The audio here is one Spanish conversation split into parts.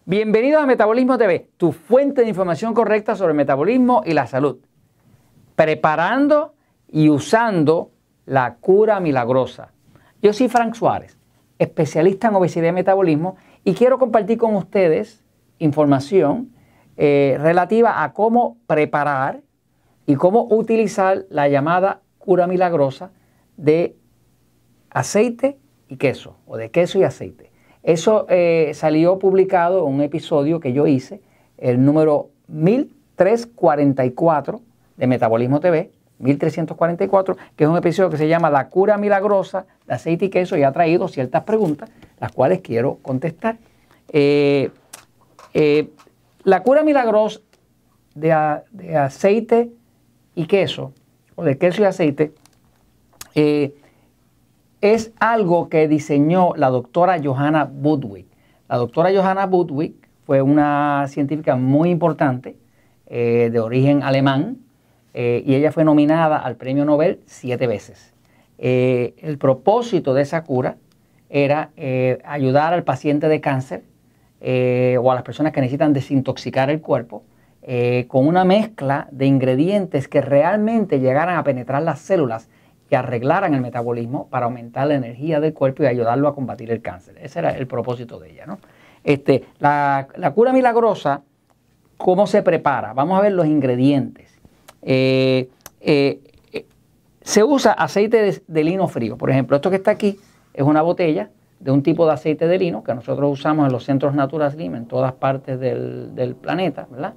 Bienvenidos a Metabolismo TV, tu fuente de información correcta sobre el metabolismo y la salud. Preparando y usando la cura milagrosa. Yo soy Frank Suárez, especialista en obesidad y metabolismo, y quiero compartir con ustedes información relativa a cómo preparar y cómo utilizar la llamada cura milagrosa de aceite y queso, o de queso y aceite. Eso salió publicado en un episodio que yo hice, el número 1344 de Metabolismo TV, 1344, que es un episodio que se llama La cura milagrosa de aceite y queso, y ha traído ciertas preguntas, las cuales quiero contestar. La cura milagrosa de aceite y queso, o de queso y aceite, es algo que diseñó la doctora Johanna Budwig. La doctora Johanna Budwig fue una científica muy importante de origen alemán, y ella fue nominada al premio Nobel 7 veces. El propósito de esa cura era ayudar al paciente de cáncer o a las personas que necesitan desintoxicar el cuerpo con una mezcla de ingredientes que realmente llegaran a penetrar las células que arreglaran el metabolismo para aumentar la energía del cuerpo y ayudarlo a combatir el cáncer. Ese era el propósito de ella, ¿no? La cura milagrosa, ¿cómo se prepara? Vamos a ver los ingredientes. Se usa aceite de lino frío. Por ejemplo, esto que está aquí es una botella de un tipo de aceite de lino que nosotros usamos en los centros Natural Slim en todas partes del planeta, ¿verdad?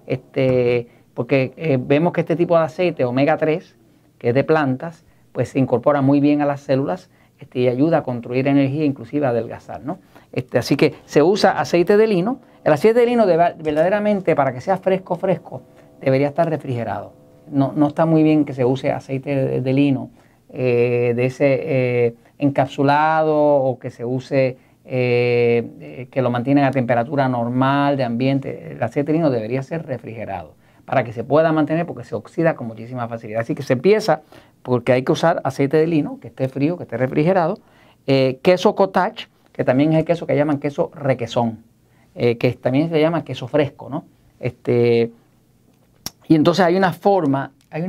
Porque vemos que este tipo de aceite, omega 3, que es de plantas, pues se incorpora muy bien a las células y ayuda a construir energía, inclusive a adelgazar, ¿no? Así que se usa aceite de lino. El aceite de lino verdaderamente, para que sea fresco, debería estar refrigerado. No está muy bien que se use aceite de lino de ese encapsulado, o que se use que lo mantienen a temperatura normal de ambiente. El aceite de lino debería ser refrigerado para que se pueda mantener, porque se oxida con muchísima facilidad. Así que se empieza porque hay que usar aceite de lino, que esté frío, que esté refrigerado, queso cottage, que también es el queso que llaman queso requesón, que también se llama queso fresco, ¿no? Y entonces hay una forma, hay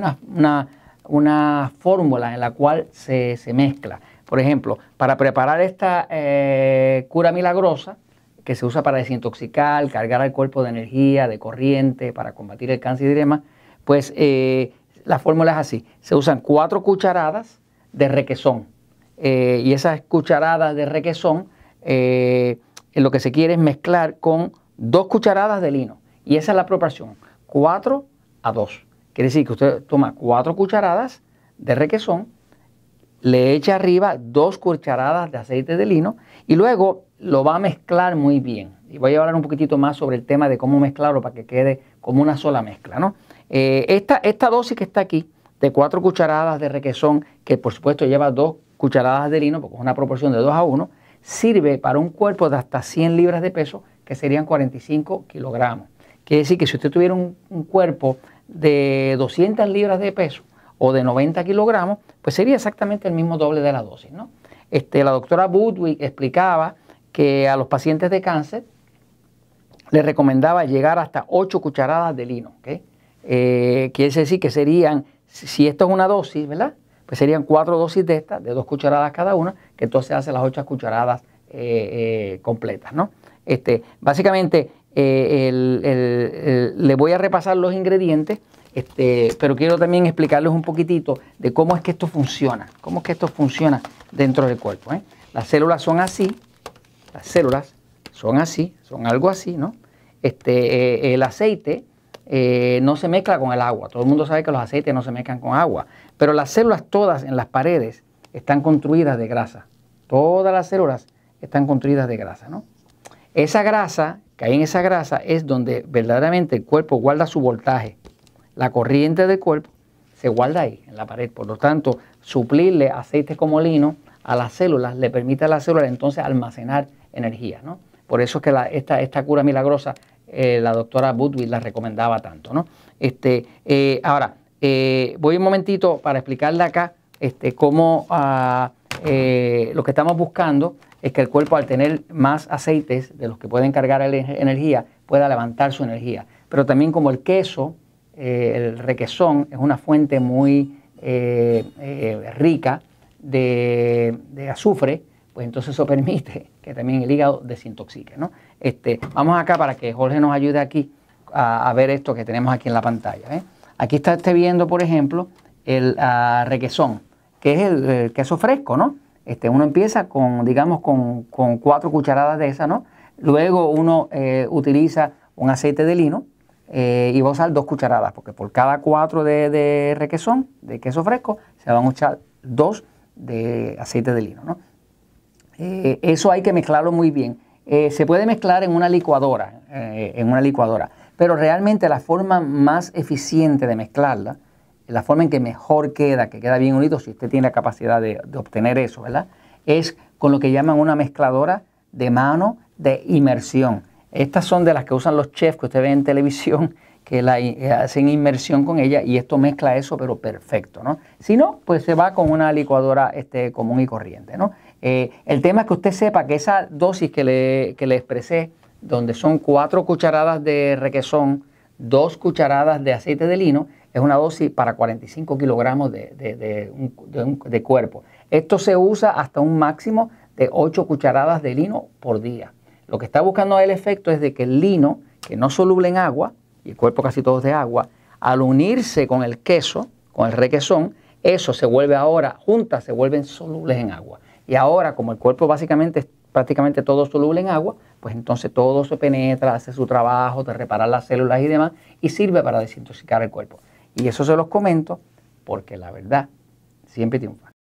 una fórmula en la cual se mezcla. Por ejemplo, para preparar esta cura milagrosa, que se usa para desintoxicar, cargar al cuerpo de energía, de corriente, para combatir el cáncer y demás, pues la fórmula es así. Se usan 4 cucharadas de requesón. Y esas cucharadas de requesón, lo que se quiere es mezclar con 2 cucharadas de lino. Y esa es la proporción, 4:2. Quiere decir que usted toma 4 cucharadas de requesón, le echa arriba 2 cucharadas de aceite de lino y luego lo va a mezclar muy bien. Y voy a hablar un poquitito más sobre el tema de cómo mezclarlo para que quede como una sola mezcla, ¿no? Esta dosis que está aquí, de 4 cucharadas de requesón, que por supuesto lleva 2 cucharadas de lino, porque es una proporción de 2:1, sirve para un cuerpo de hasta 100 libras de peso, que serían 45 kilogramos. Quiere decir que si usted tuviera un cuerpo de 200 libras de peso o de 90 kilogramos, pues sería exactamente el mismo doble de la dosis, ¿no? La doctora Budwig explicaba que a los pacientes de cáncer les recomendaba llegar hasta 8 cucharadas de lino, ¿okay? Quiere decir que serían, si esto es una dosis, ¿verdad? Pues serían 4 dosis de estas, de 2 cucharadas cada una, que entonces hace las 8 cucharadas completas, ¿no? Básicamente, le voy a repasar los ingredientes, pero quiero también explicarles un poquitito de cómo es que esto funciona, dentro del cuerpo, ¿eh? Las células son así, son algo así, ¿no? El aceite no se mezcla con el agua. Todo el mundo sabe que los aceites no se mezclan con agua, pero las células todas en las paredes están construidas de grasa. Todas las células están construidas de grasa, ¿no? Esa grasa, que hay en esa grasa, es donde verdaderamente el cuerpo guarda su voltaje. La corriente del cuerpo se guarda ahí, en la pared. Por lo tanto, suplirle aceites como lino a las células le permite a las células entonces almacenar energía, ¿no? Por eso es que esta cura milagrosa, la doctora Budwig la recomendaba tanto, ¿no? Ahora, voy un momentito para explicarle acá cómo lo que estamos buscando es que el cuerpo, al tener más aceites de los que pueden cargar energía, pueda levantar su energía. Pero también, como el queso, el requesón es una fuente muy rica de azufre, pues entonces eso permite que también el hígado desintoxique, ¿no? Vamos acá para que Jorge nos ayude aquí a ver esto que tenemos aquí en la pantalla, ¿eh? Aquí está viendo, por ejemplo, el requesón, que es el queso fresco, ¿no? Uno empieza con, digamos, con 4 cucharadas de esa, ¿no? Luego uno utiliza un aceite de lino y va a usar 2 cucharadas, porque por cada 4 de requesón, de queso fresco, se van a echar 2 de aceite de lino, ¿no? Eso hay que mezclarlo muy bien. Se puede mezclar en una licuadora, pero realmente la forma más eficiente de mezclarla, la forma en que mejor queda, que queda bien unido, si usted tiene la capacidad de obtener eso, ¿verdad?, es con lo que llaman una mezcladora de mano de inmersión. Estas son de las que usan los chefs que usted ve en televisión, que hacen inmersión con ella, y esto mezcla eso, pero perfecto, ¿no? Si no, pues se va con una licuadora común y corriente, ¿no? El tema es que usted sepa que esa dosis que le expresé, donde son 4 cucharadas de requesón, 2 cucharadas de aceite de lino, es una dosis para 45 kilogramos de cuerpo. Esto se usa hasta un máximo de 8 cucharadas de lino por día. Lo que está buscando el efecto es de que el lino, que no es soluble en agua, y el cuerpo casi todo es de agua, al unirse con el queso, con el requesón, eso se vuelve ahora, juntas se vuelven solubles en agua. Y ahora, como el cuerpo básicamente es prácticamente todo soluble en agua, pues entonces todo se penetra, hace su trabajo de reparar las células y demás, y sirve para desintoxicar el cuerpo. Y eso se los comento porque la verdad siempre triunfa.